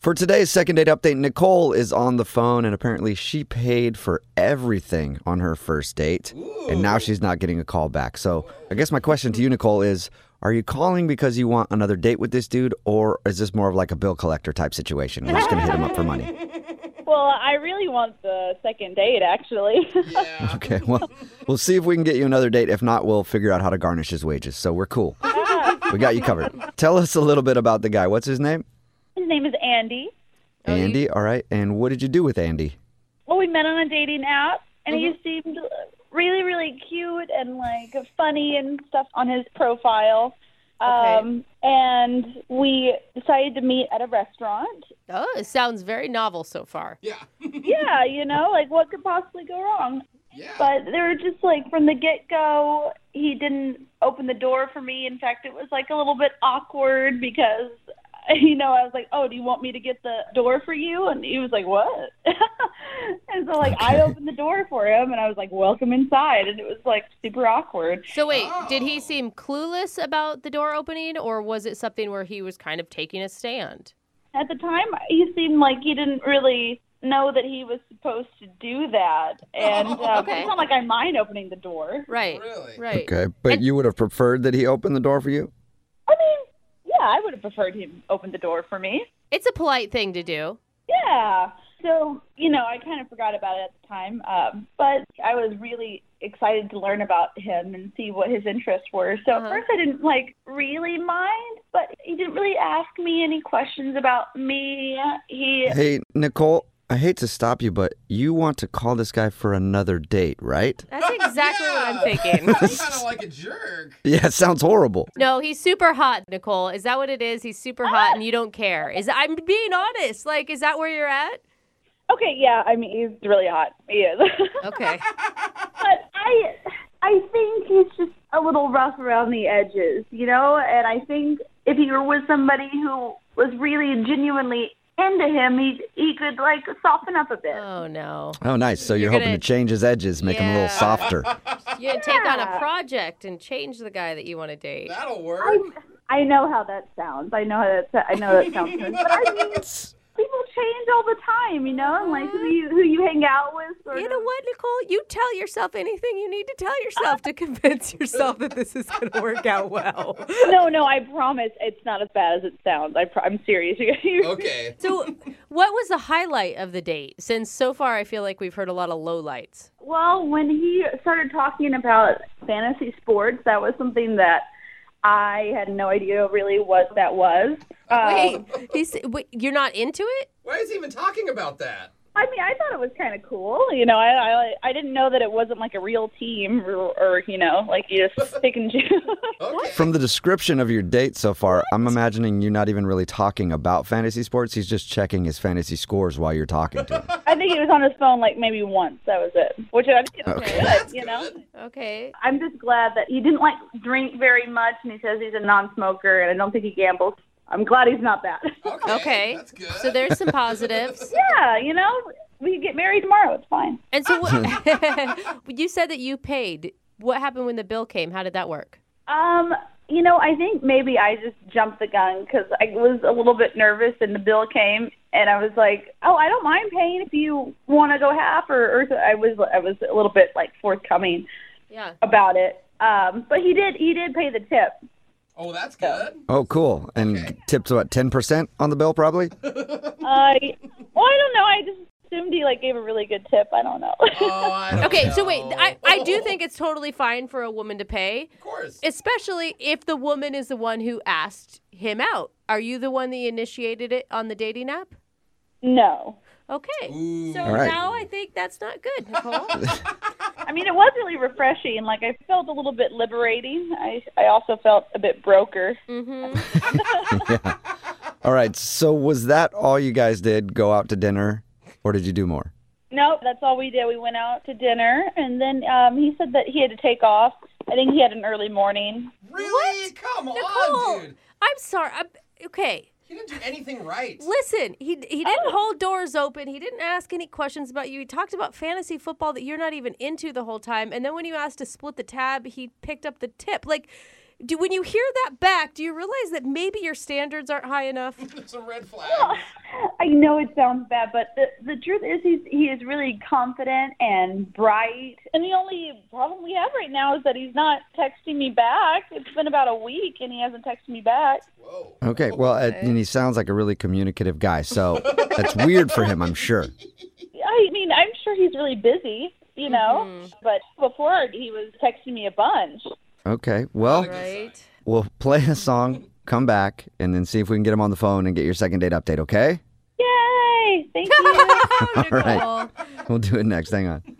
For today's second date update, Nicole is on the phone, and apparently she paid for everything on her first date, and now she's not getting a call back. So I guess my question to you, Nicole, is are you calling because you want another date with this dude, or is this more of like a bill collector type situation? We're just going to hit him up for money. Well, I really want the second date, actually. Yeah. Okay, well, we'll see if we can get you another date. If not, we'll figure out how to garnish his wages. So we're cool. We got you covered. Tell us a little bit about the guy. What's his name? His name is Andy. Andy, all right. And what did you do with Andy? Well, we met on a dating app, and he seemed really, really cute and, like, funny and stuff on his profile. Okay. And we decided to meet at a restaurant. Oh, it sounds very novel so far. Yeah. Yeah, like, what could possibly go wrong? Yeah. But there were just, like, from the get-go, he didn't open the door for me. In fact, it was, like, a little bit awkward because, I was like, oh, do you want me to get the door for you? And he was like, what? And so, like, I opened the door for him, and I was like, welcome inside. And it was, like, super awkward. So wait, did he seem clueless about the door opening, or was it something where he was kind of taking a stand? At the time, he seemed like he didn't really know that he was supposed to do that. And Okay. it's not like I mind opening the door. Right. Really? Right. Okay, but And- you would have preferred that he opened the door for you? I mean, yeah, I would have preferred him open the door for me. It's a polite thing to do. Yeah. So, I kind of forgot about it at the time. But I was really excited to learn about him and see what his interests were. So at first I didn't, really mind, but he didn't really ask me any questions about me. Hey, Nicole, I hate to stop you, but you want to call this guy for another date, right? That's exactly what I'm thinking. He's kind of like a jerk. Yeah, it sounds horrible. No, he's super hot, Nicole. Is that what it is? He's super hot and you don't care. I'm being honest. Like, is that where you're at? Okay, yeah, I mean, he's really hot. He is. Okay. But I think he's just a little rough around the edges, And I think if he were with somebody who was really genuinely into him, he could, soften up a bit. Oh, no. Oh, nice. So you're You're hoping gonna- to change his edges, make him a little Yeah. softer. You're going to take on a Yeah. project and change the guy that you want to date. That'll work. I know how that sounds. I know that sounds good. But I mean, people change all the time, and who you hang out with. You know what, Nicole? You tell yourself anything you need to tell yourself to convince yourself that this is going to work out well. No, I promise it's not as bad as it sounds. I'm serious. Okay. So what was the highlight of the date? Since so far I feel like we've heard a lot of lowlights. Well, when he started talking about fantasy sports, that was something that I had no idea really what that was. Wait, you're not into it? Why is he even talking about that? I mean, I thought it was kind of cool. I didn't know that it wasn't like a real team or like you just pick and choose. Okay. From the description of your date so far, I'm imagining you're not even really talking about fantasy sports. He's just checking his fantasy scores while you're talking to him. I think he was on his phone maybe once. That was it. Which I think is Okay. good, That's you know? good. Okay. I'm just glad that he didn't drink very much, and he says he's a non-smoker, and I don't think he gambles. I'm glad he's not that. Okay. That's good. So there's some positives. Yeah, we could get married tomorrow. It's fine. And so you said that you paid. What happened when the bill came? How did that work? I think maybe I just jumped the gun because I was a little bit nervous, and the bill came, and I was like, "Oh, I don't mind paying if you want to go half." Or I was a little bit forthcoming Yeah. about it. But he did pay the tip. Oh, that's good. Oh, cool. And tips what, 10% on the bill probably? I don't know. I just assumed he gave a really good tip. I don't know. Oh, I don't Okay, know. so wait, I do think it's totally fine for a woman to pay, Of course. especially if the woman is the one who asked him out. Are you the one that initiated it on the dating app? No. Okay. Ooh. So All right. now I think that's not good, Nicole. I mean, it was really refreshing. I felt a little bit liberating. I also felt a bit broker. Mm-hmm. Yeah. All right. So was that all you guys did? Go out to dinner? Or did you do more? Nope, that's all we did. We went out to dinner, and then he said that he had to take off. I think he had an early morning. Really? Come Nicole, on, dude. I'm sorry. Okay. He didn't do anything right. Listen, he didn't hold doors open. He didn't ask any questions about you. He talked about fantasy football that you're not even into the whole time. And then when you asked to split the tab, he picked up the tip. When you hear that back, do you realize that maybe your standards aren't high enough? It's a red flag. I know it sounds bad, but the truth is he is really confident and bright. And the only problem we have right now is that he's not texting me back. It's been about a week, and he hasn't texted me back. Whoa. Okay, well, and he sounds like a really communicative guy, so that's weird for him, I'm sure. I mean, I'm sure he's really busy, you know, but before he was texting me a bunch. Okay, well, Right. we'll play a song, come back, and then see if we can get him on the phone and get your second date update, okay? Yay! Thank you. Oh, All right. Nicole. We'll do it next. Hang on.